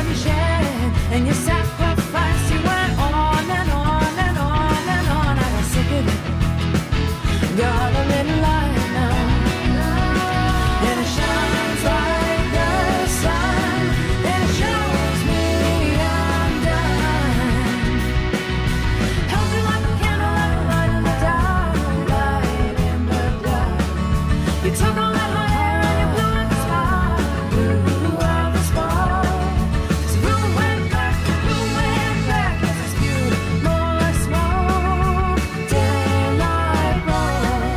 love you shared, and your sacrifice. You went on and on and on and on. I got sick of it. Got a little light now, and it shines like the sun, and it shows me I'm done. Held you like a candle, like a light in the dark, light in the dark. You took all that my hair and you blew out the spark, blew out the spark. So who went back, yes it's beautiful, smoke, daylight roll.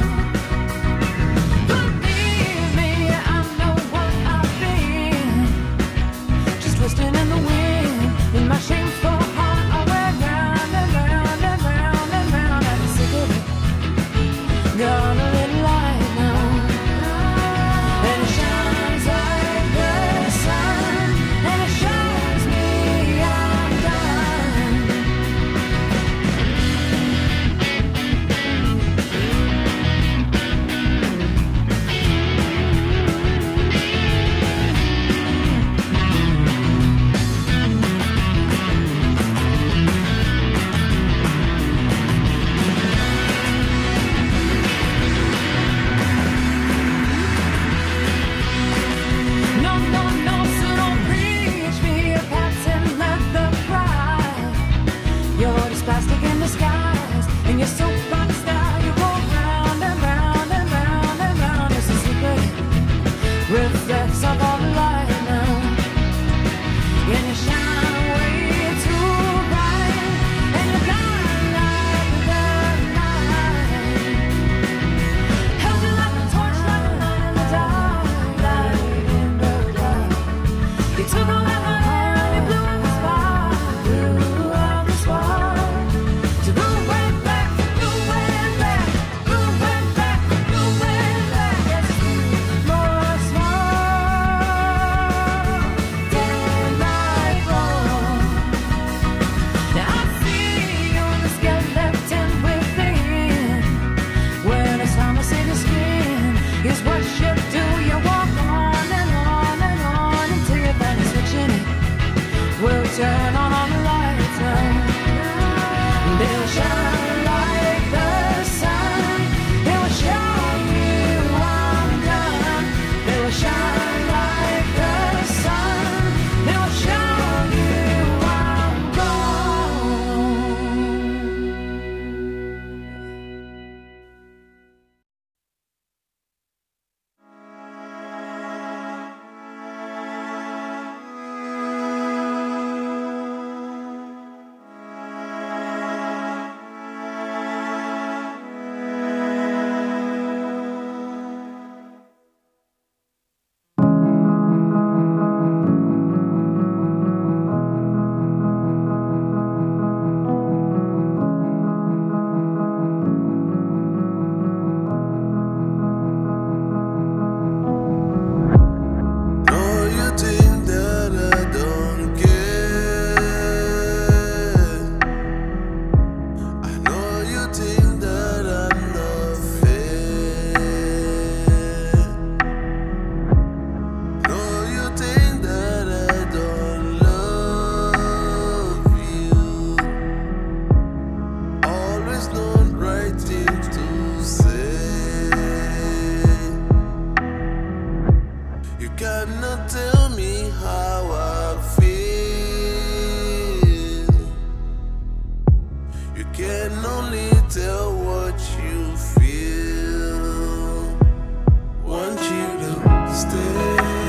Believe me, I know what I've been, just twisting in the wind, in my shameful heart I went round and round and round and round. I'm sick of it. Got a little light now, and it shines like the sun, and it shows me I'm done. No, no, no, so don't preach me a pattern, let the pride. You're just plastic in disguise, and you're so fun style. You go round and round and round and round. It's a secret, reflects of all the light now, and you shine way too bright, and you're gone like the night. Held you like a torch, like a light in the dark, light in the dark. You took all that hot hair and you blew out the spark, blew out the spark. So who went back, who went back, who went back, who went back? Yes, more smoke, daylight roll. Now I see you're the skeleton within. When it's time to save your skin, here's what you do. You walk on and on and on until you find you're switching it. We'll turn on all the lights now. They'll shine like the sun. They will show you I'm done. They will shine like the sun. They will show you I'm gone. Know you think that I don't care. I know you think that I'm not fair. Know you think that I don't love you. Always known right thing to say. You cannot tell me how I feel. You can only tell what you feel. Want you to stay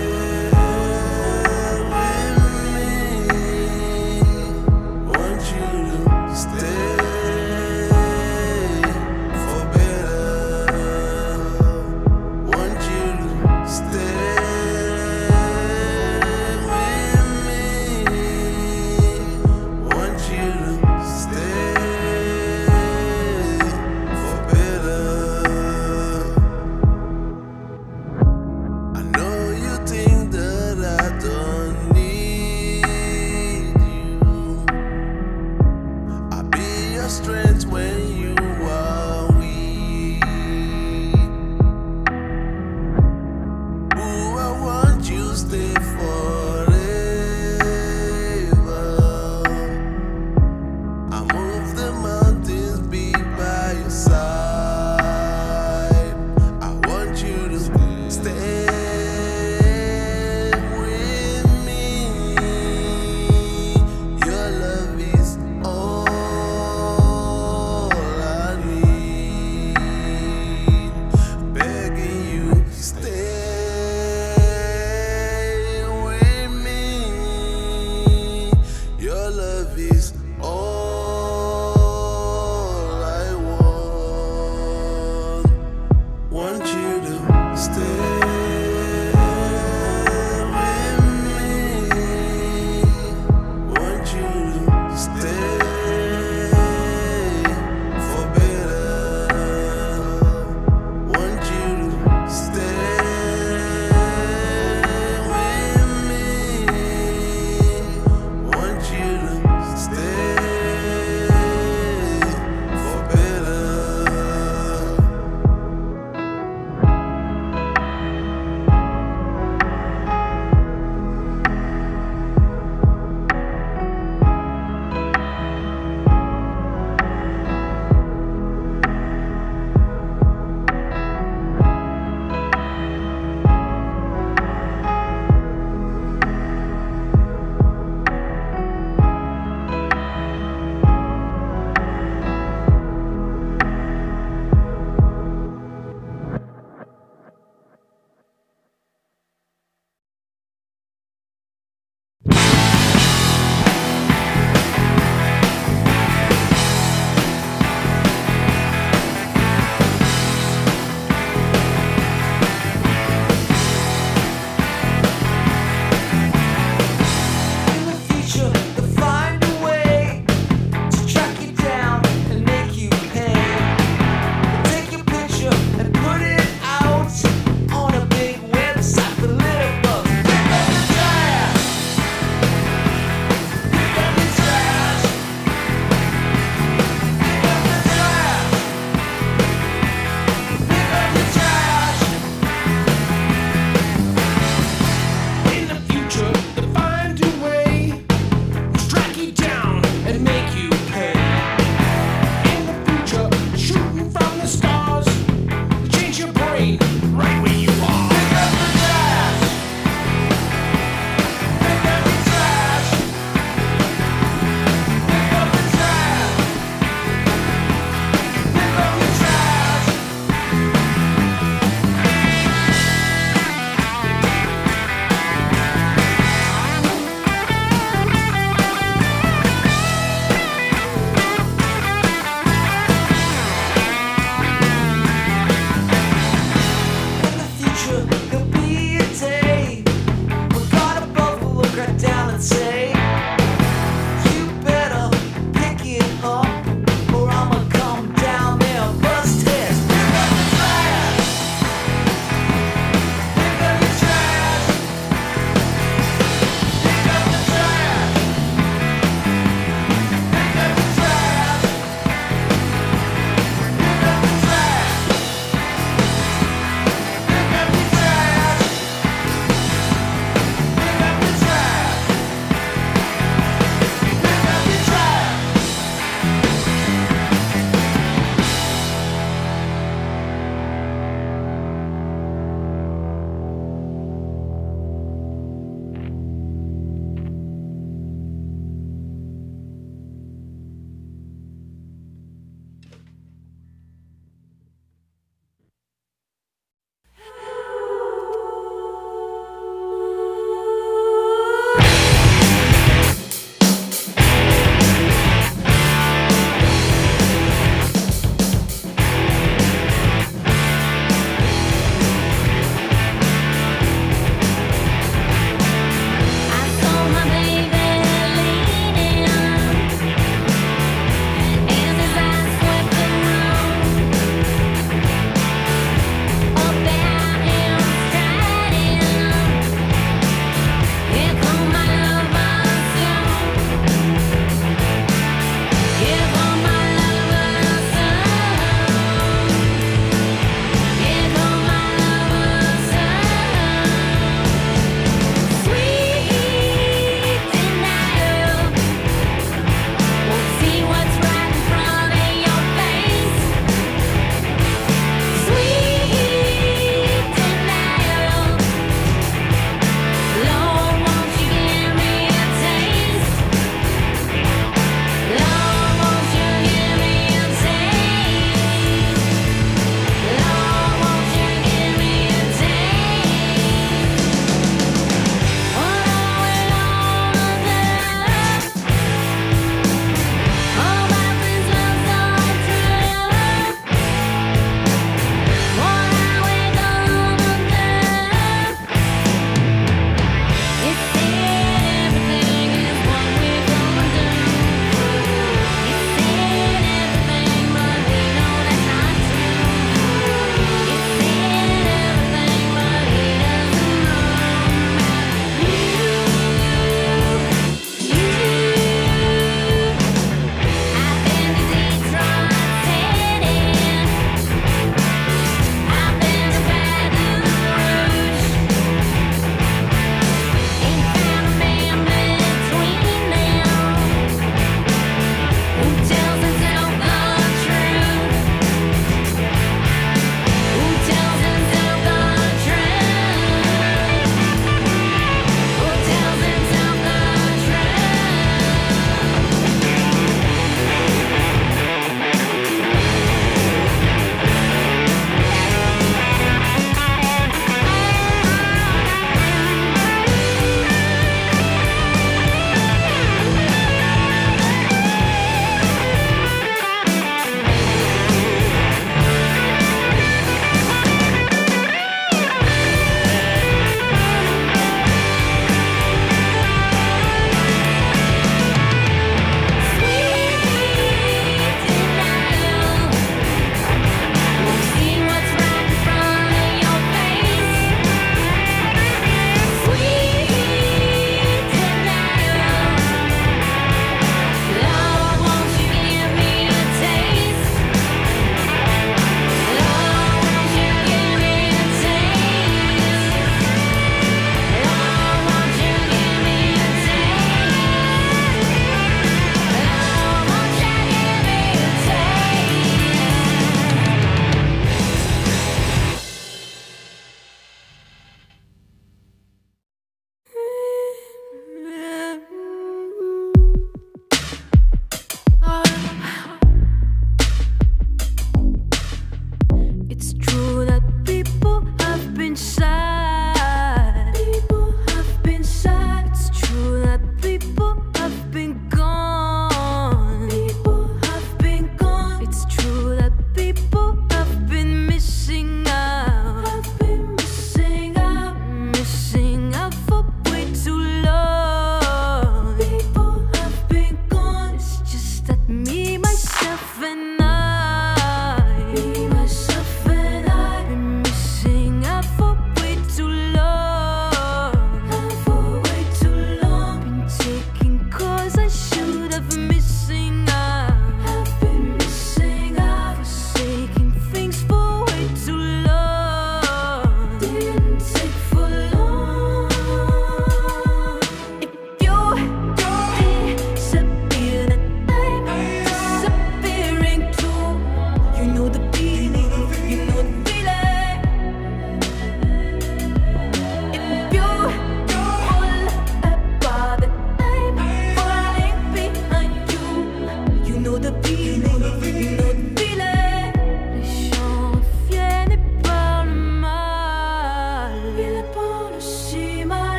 with me. Want you to stay for better. Want you to stay with me. Want you to stay.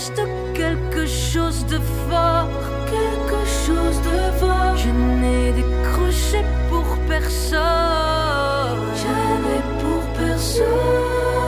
cherche de quelque chose de fort, quelque chose de fort. Je n'ai décroché pour personne, jamais pour personne.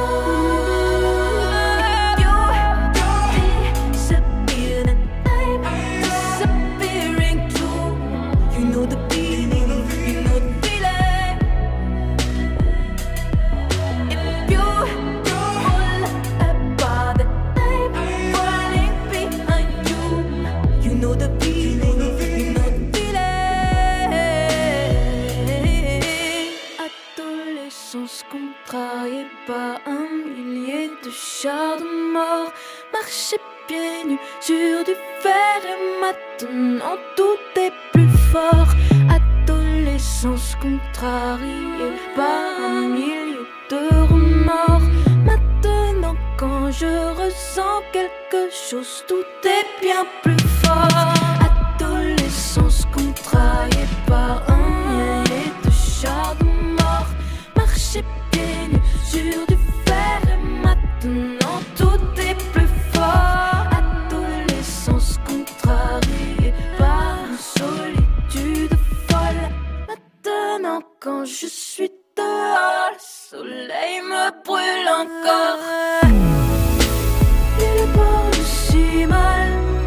Contrarié par un millier de chars de mort, marcher pieds nus sur du fer et maintenant tout est plus fort. Adolescence contrariée par un millier de remords. Maintenant quand je ressens quelque chose, tout est bien plus fort. Adolescence contrariée par un millier de chars de mort, marcher pieds nus sur du fer et maintenant tout est plus fort. Adolescence contrariée par une solitude folle. Maintenant quand je suis dehors, le soleil me brûle encore. Il parle si mal,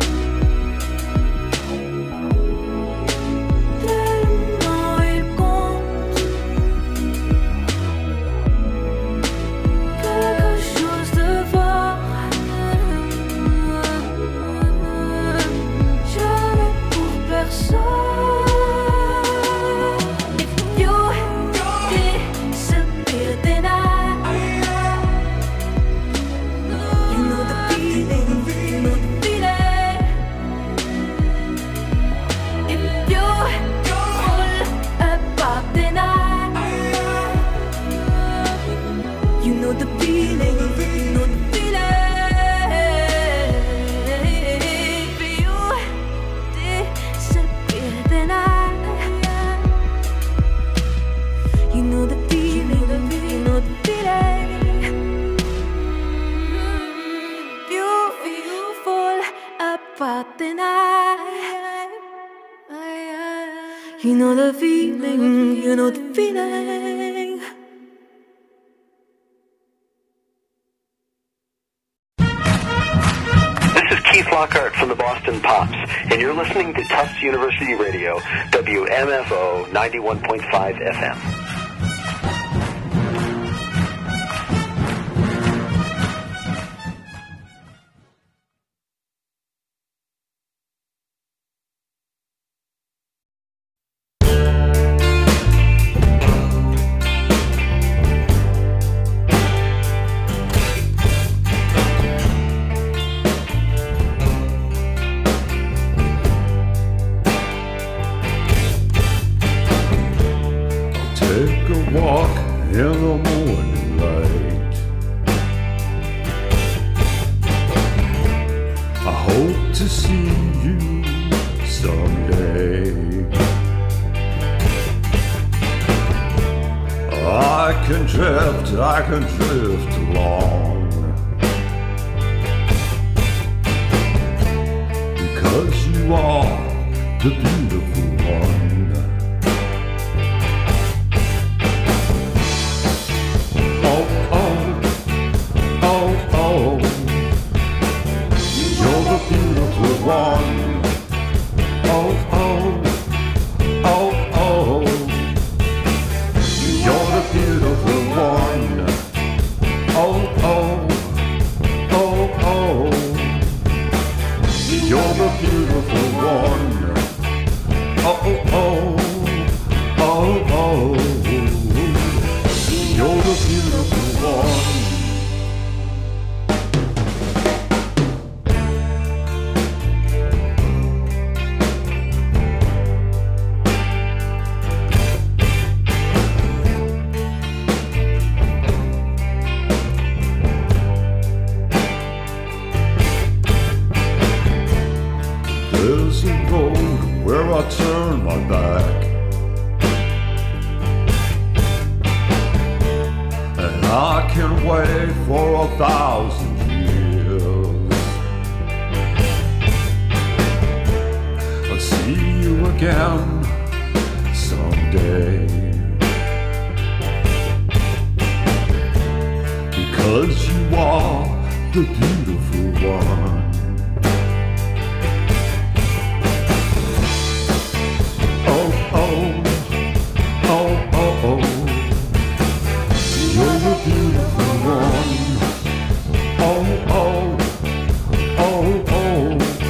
tellement il compte quelque chose de fort. Jamais pour personne. If you disappear, then you know the feeling, you know the feeling. If you fall apart, then you know the feeling, you know the feeling. If you disappear, then you know the feeling, you know the feeling. If you fall apart, then you know the feeling, you know the feeling. This is Keith Lockhart from the Boston Pops, and you're listening to Tufts University Radio, WMFO 91.5 FM. Take a walk in the morning light. I hope to see you someday. I can drift along, because you are the beautiful one. You're the beautiful one. Oh, oh, oh, oh. You're the beautiful one. Oh, oh, oh, oh. You're the beautiful one. Oh, oh, oh, oh. You're the beautiful one. There's a road where I turn my back, and I can wait for 1,000 years. again someday. Because you are the beautiful one. Oh, oh, oh, oh, oh. You're the beautiful one. Oh, oh, oh, oh.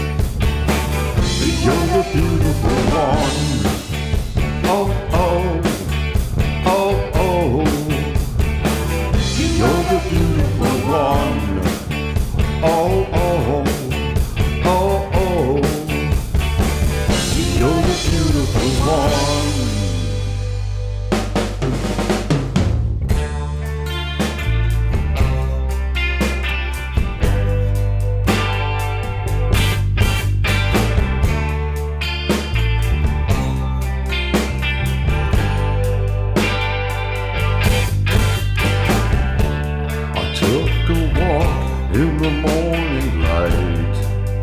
You're the beautiful one. Oh, oh, oh, oh. You're the beautiful one. Oh, oh, oh, oh. You're the beautiful one. Took a walk in the morning light,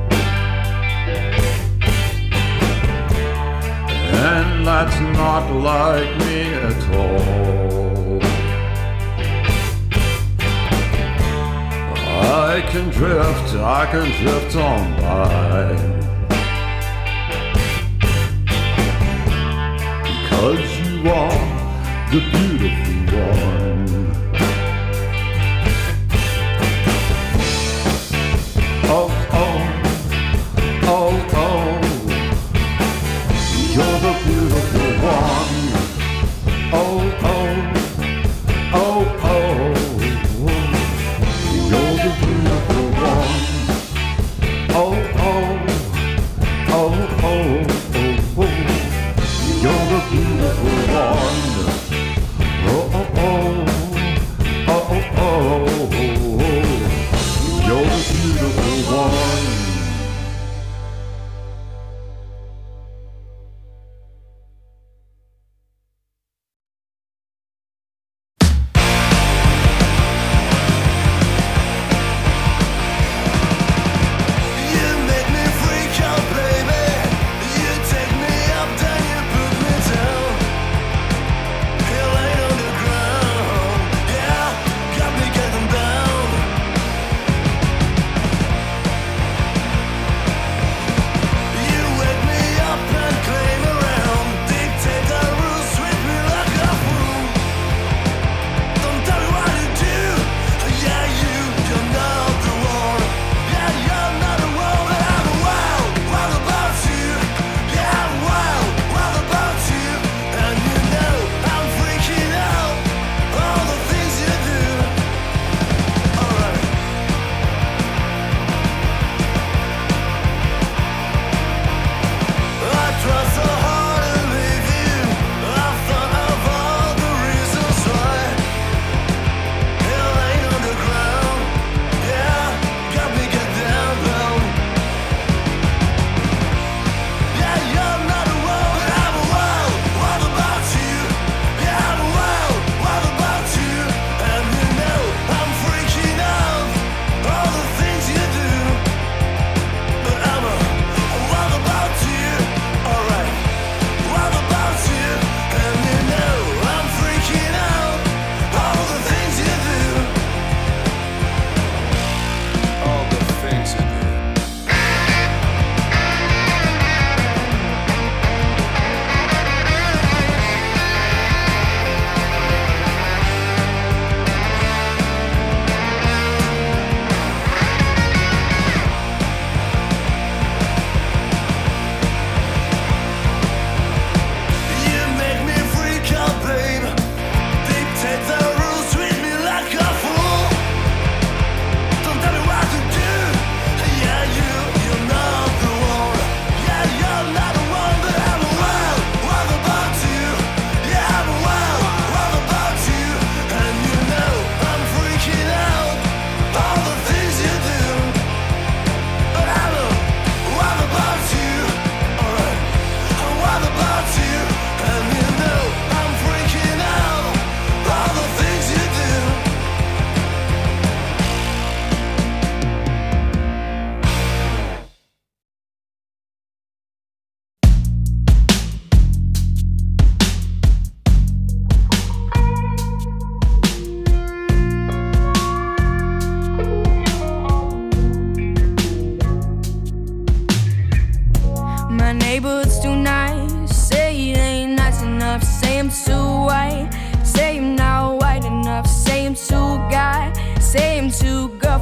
and that's not like me at all. I can drift on by, because you are the beautiful one. Oh, oh, oh, oh. You're the beautiful one. Oh, oh, oh, oh. You're the beautiful one. Oh, oh, oh, oh, oh. You're the beautiful one. Oh, oh, oh, oh, oh, oh. You're the beautiful one.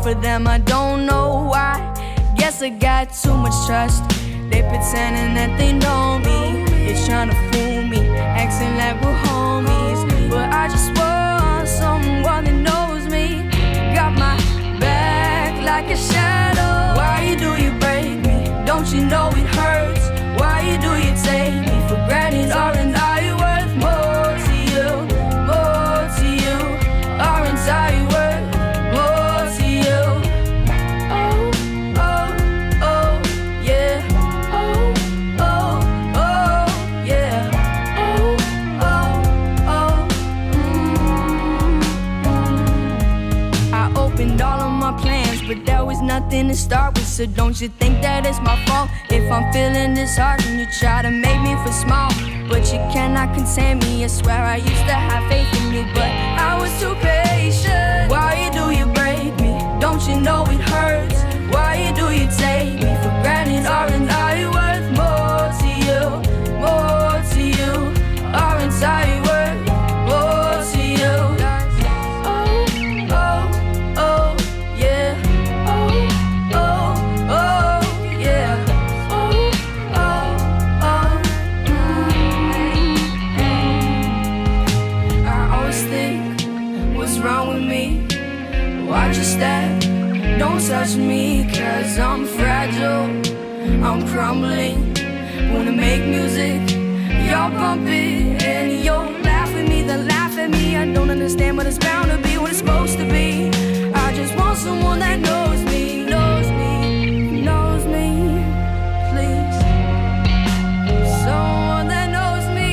for them, I don't know why. Guess I got too much trust. They pretending that they know me. They're trying to fool me, acting like we're homies. But I just want someone that knows me. Got my back like a shadow. Why do you break me? Don't you know it hurts? Why do you take me for granted? Aren't I worth more to you? More to you? Aren't I worth more to you? Oh, oh, oh, yeah. Oh, oh, oh, yeah. Oh, oh, oh, I opened all of my plans, but there was nothing to start with. So don't you think that it's my fault if I'm feeling disheartened? You try to make me feel small, but you cannot contain me. I swear I used to have faith in you, but I was too patient. Why do you break me? Don't you know it hurts? Why do you take me for granted? Aren't I worth more to you? More to you? Aren't I worth more to you? Oh, oh, oh, yeah. Oh, oh, oh, yeah. Oh, oh, oh, I always think, what's wrong with me? Watch your step, don't touch me, 'cause I'm fragile, I'm crumbling. Wanna make music, y'all bump it, and you'll laugh at me, then laugh at me. I don't understand, but it's bound to be what it's supposed to be. I just want someone that knows me, knows me, knows me, please. Someone that knows me.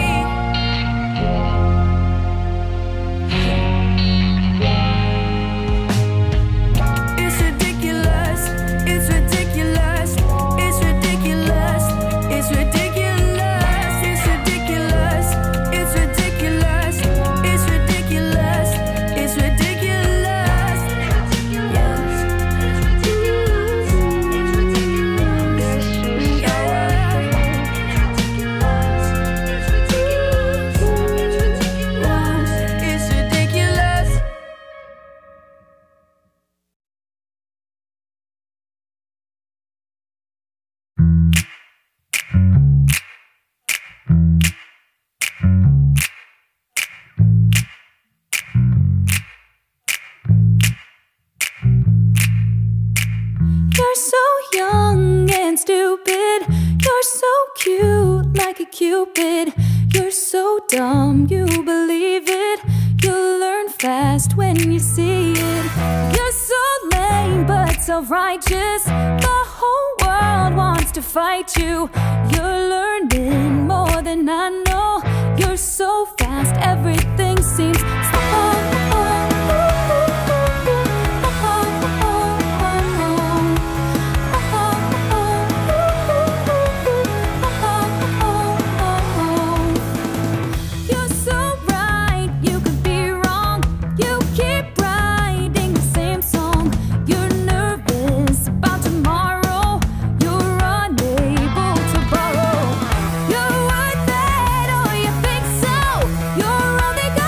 It's ridiculous, it's ridiculous, it's ridiculous, it's ridiculous, it's ridiculous, it's ridiculous, it's ridiculous, it's ridiculous. Yes. It's ridiculous. You're so young and stupid. You're so cute like a cupid. You're so dumb, you believe it. You'll learn fast when you see it. You're so lame but self-righteous. The whole world wants to fight you. You're learning more than I know. You're so fast, everything seems slow. You're so right, you could be wrong. You keep writing the same song. You're nervous about tomorrow. You're unable to borrow. You're worth it, oh you think so? You're only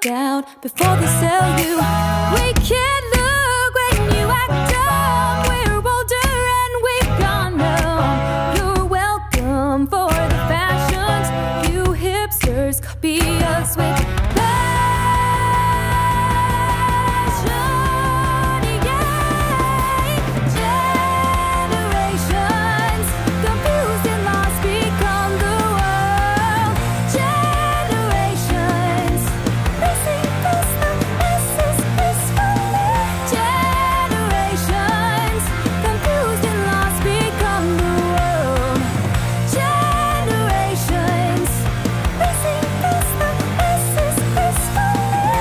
down before they sell you. We can't look when you act dumb. We're older and we've gone numb. You're welcome for the fashions. You hipsters copy us with passion, yeah. Generations confused and lost become the world. Generations missing this, this is peacefully. Generations confused and lost become the world. Generations missing this, this is peacefully.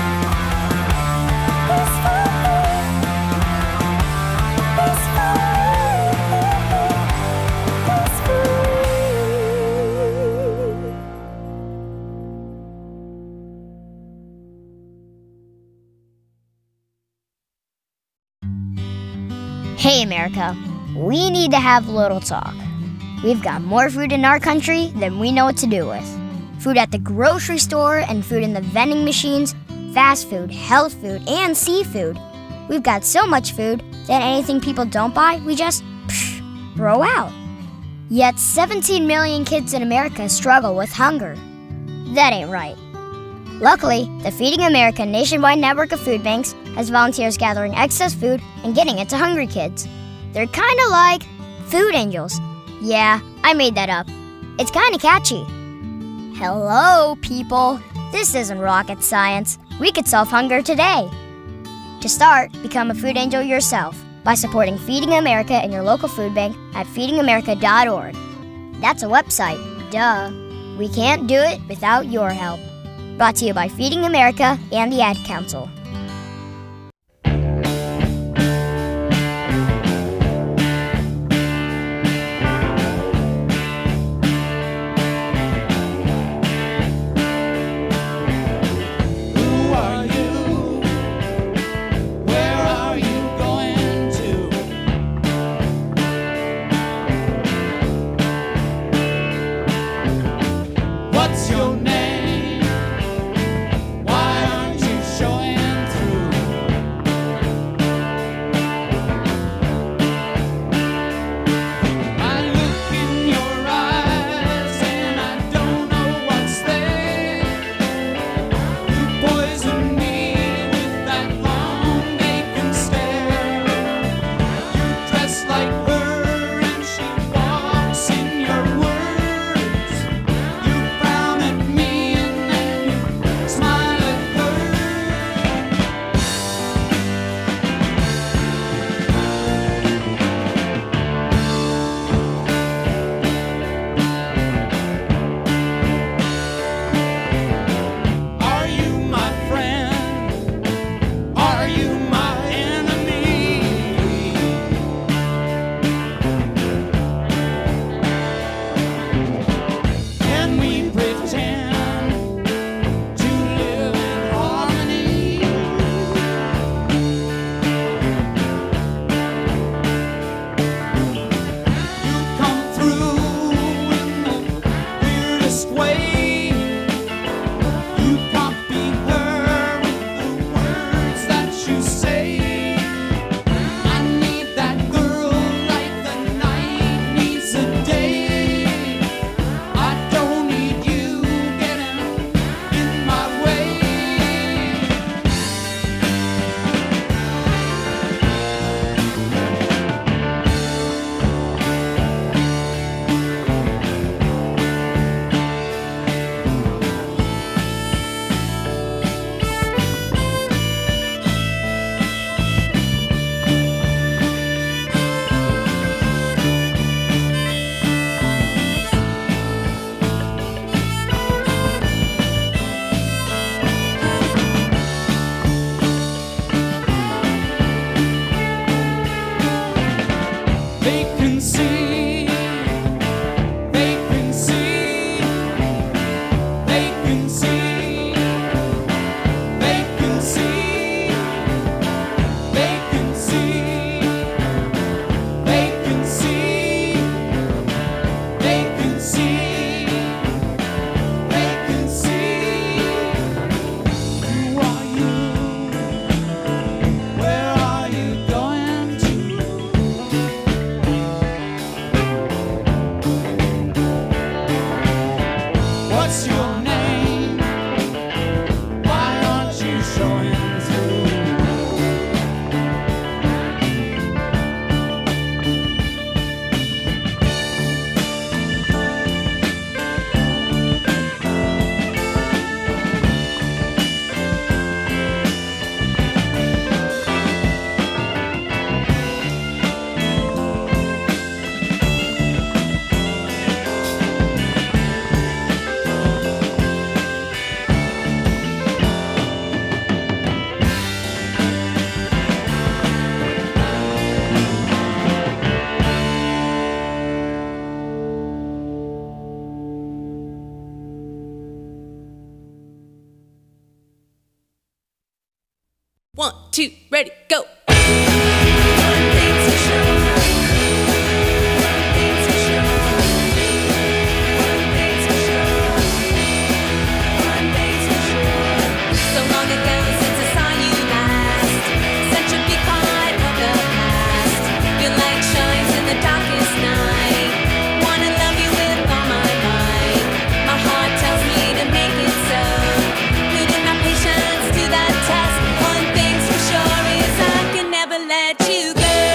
Hey America, we need to have a little talk. We've got more food in our country than we know what to do with. Food at the grocery store and food in the vending machines, fast food, health food, and seafood. We've got so much food that anything people don't buy, we just throw out. Yet 17 million kids in America struggle with hunger. That ain't right. Luckily, the Feeding America nationwide network of food banks has volunteers gathering excess food and getting it to hungry kids. They're kind of like food angels. Yeah, I made that up. It's kind of catchy. Hello, people. This isn't rocket science. We could solve hunger today. To start, become a food angel yourself by supporting Feeding America in your local food bank at feedingamerica.org. That's a website, duh. We can't do it without your help. Brought to you by Feeding America and the Ad Council. What's your name? Why aren't you showing 2, ready, go. Let you go.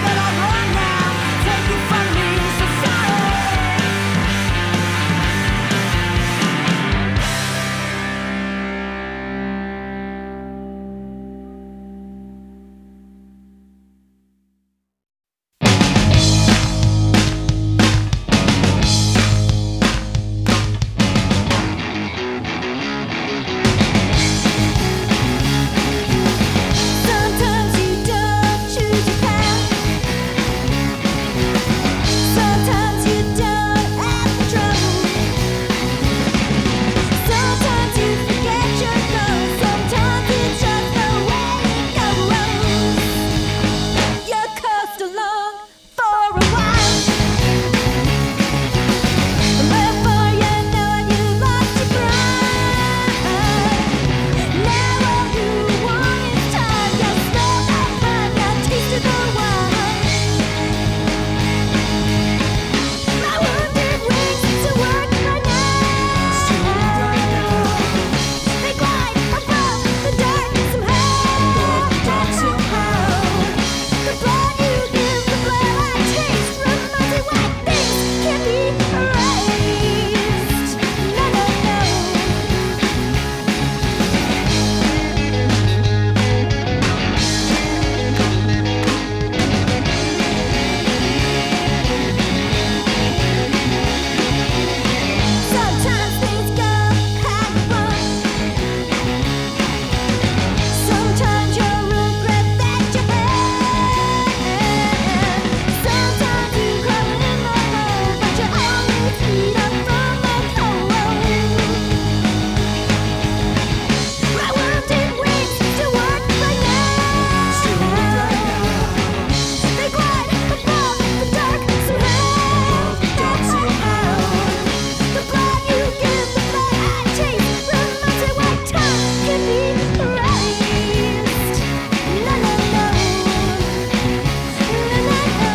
but I'll run now. Take it from me, so sorry. Sometimes you don't choose your path. Sometimes you don't have control. Sometimes you forget your goals. Sometimes it's just the way it goes. You coast along for a while, before you know it, you lost your pride. Now all you want is time. You smell that fun, you tasted the wine. My wounded wings to work right now. They glide above the dark somehow. The blood you give, the blood I taste, reminds me why things can't be erased. No, no, no. Sometimes things go kind of fun. Sometimes you'll regret that you had. Sometimes you crawl in the hole, but you always heat up from the cold. My wounded wings to work right now. They glide above the dark somehow. The blood you give, the blood I taste, reminds me why time can be erased. No, no, no. No, no, no.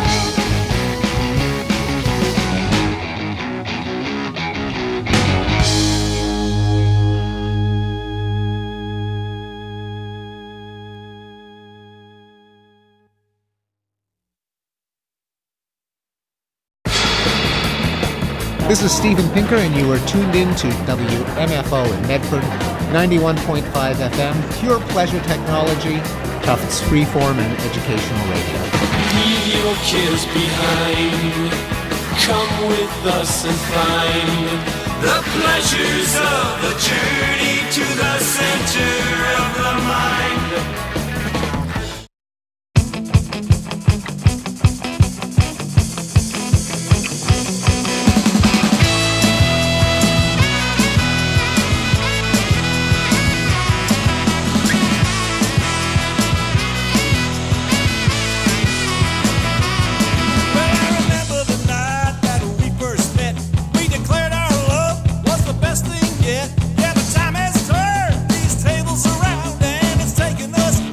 This is Steven Pinker, and you are tuned in to WMFO in Medford, 91.5 FM, pure pleasure technology, Tufts freeform and educational radio. Leave your cares behind. Come with us and find the pleasures of the journey to the center of the mind. Well, I remember the night that we first met. We declared our love was the best thing yet. Yeah, the time has turned these tables around, and it's taken us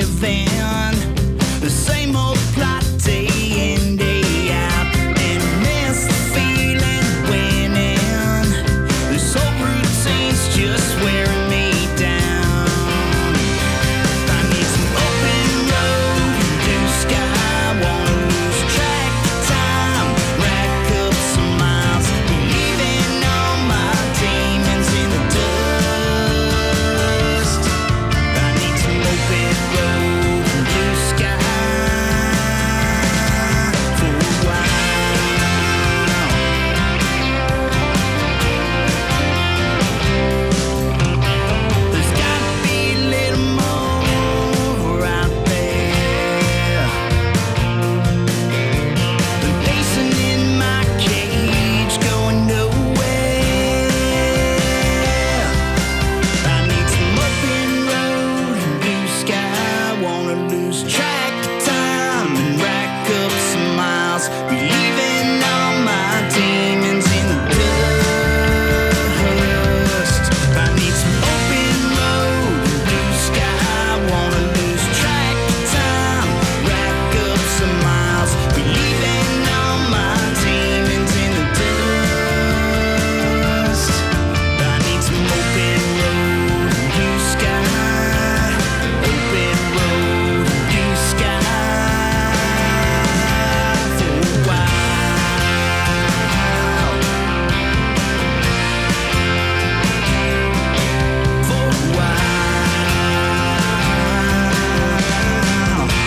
living the same old plot day in, day out, and miss the feeling of winning. This whole routine's just wearing me down. I need some open road and blue sky. Wanna lose track of time, rack up some miles, leaving all my demons in the dust. I need some open road and blue sky for a while. There's gotta be a little more out there than pacing in my cage, going nowhere. I need some open road and blue sky. Wanna lose track of time and rack up some miles, be leaving all my demons in the dust. I need some open road and blue sky. Wanna lose track of time, rack up some miles, be leaving all my demons in the dust. I need some open road and blue sky, open road and blue sky for a while. For a while.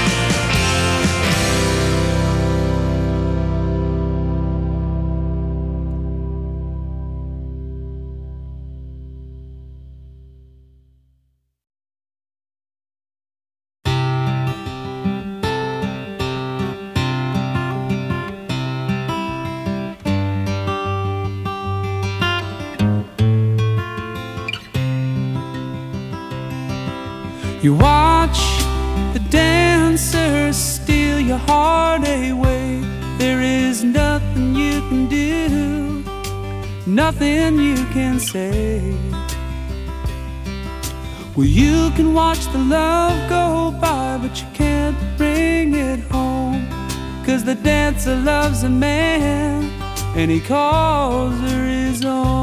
You watch the dancers steal your heart away. There is nothing you can do, nothing you can say. Well, you can watch the love go by, but you can't bring it home. 'Cause the dancer loves a man, and he calls her his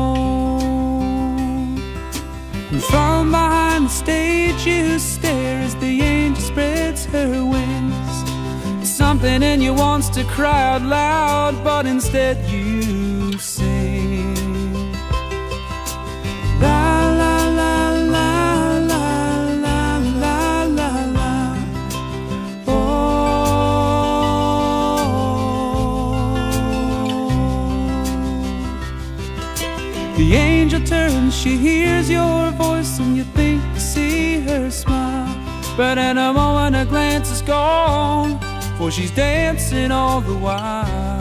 own. And from behind the stage you stare as the angel spreads her wings. Something in you wants to cry out loud, but instead you sing. La la la la la la la la la. The angel turns, she hears your voice, and you think you see her smile. But in a moment a glance is gone, for she's dancing all the while.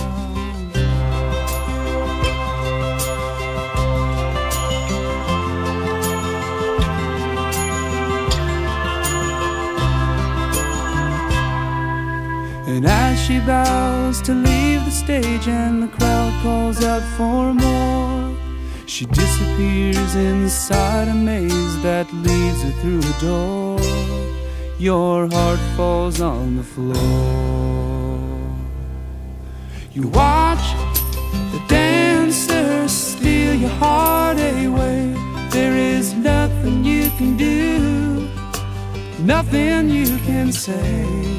And as she bows to leave the stage and the crowd calls out for more, she disappears inside a maze that leads her through a door. Your heart falls on the floor. You watch the dancers steal your heart away. There is nothing you can do, nothing you can say.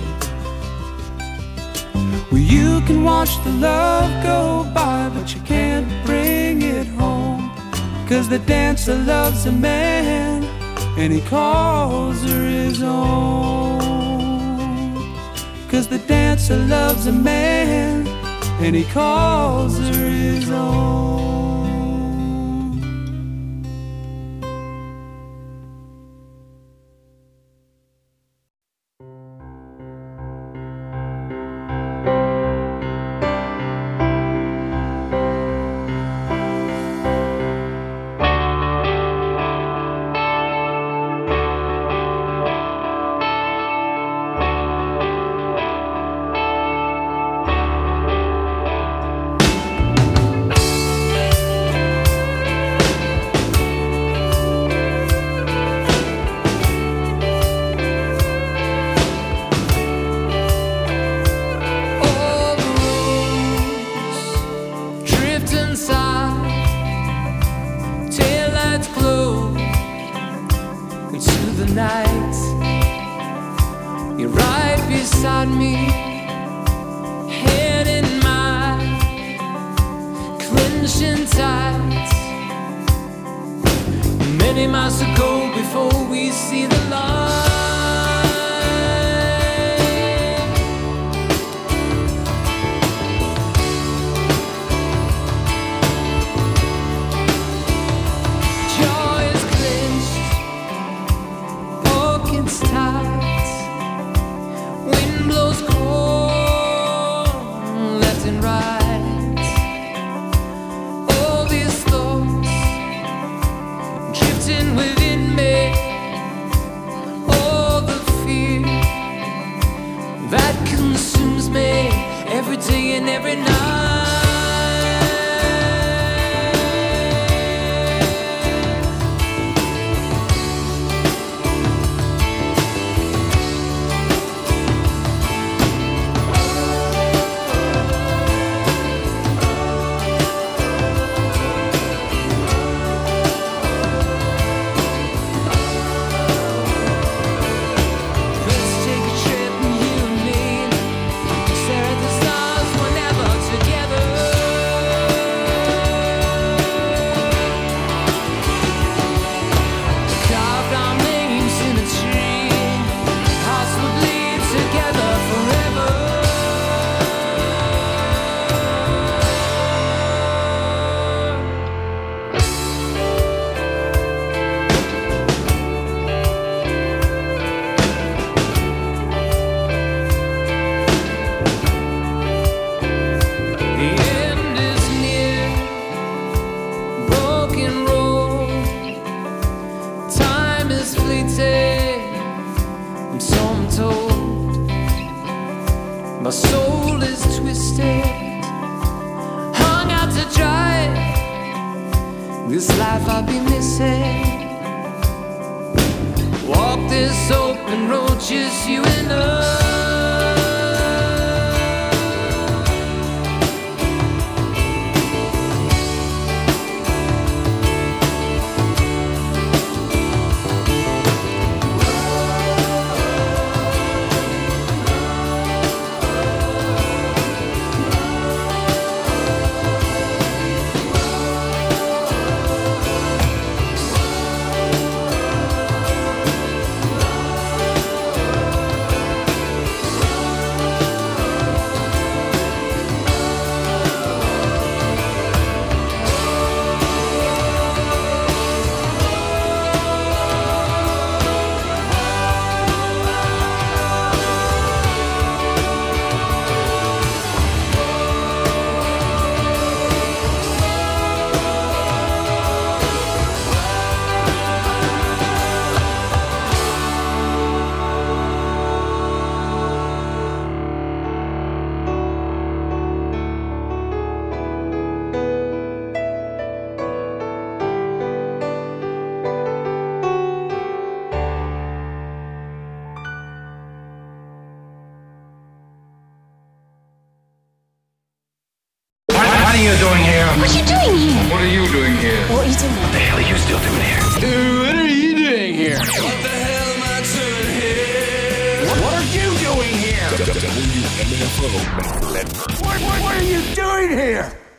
Well, you can watch the love go by, but you can't bring it home. 'Cause the dancer loves a man, and he calls her his own. 'Cause the dancer loves a man, and he calls her his own. the night. You're right beside me, hand in mine, clenching tight. Many miles to go before we see the light. Jaw is clenched, pockets tight. Wind blows cold, left and right. All these thoughts drifting within me, all the fear that consumes me every day and every night. Let's take a trip, you and me, stare at the stars whenever together. Carved our names in a tree, hearts would bleed together forever. The end is near, broken road. Time is fleeting, and so I'm told. My soul is twisted, hung out to dry. This life I'll be missing. Walk this open road, just you and I. What are you doing here? What are you doing here? What are you doing here? What are you doing What the hell are you still doing here? What are you doing here? What the hell am I doing here? What are you doing here? WMFO. What are you doing here?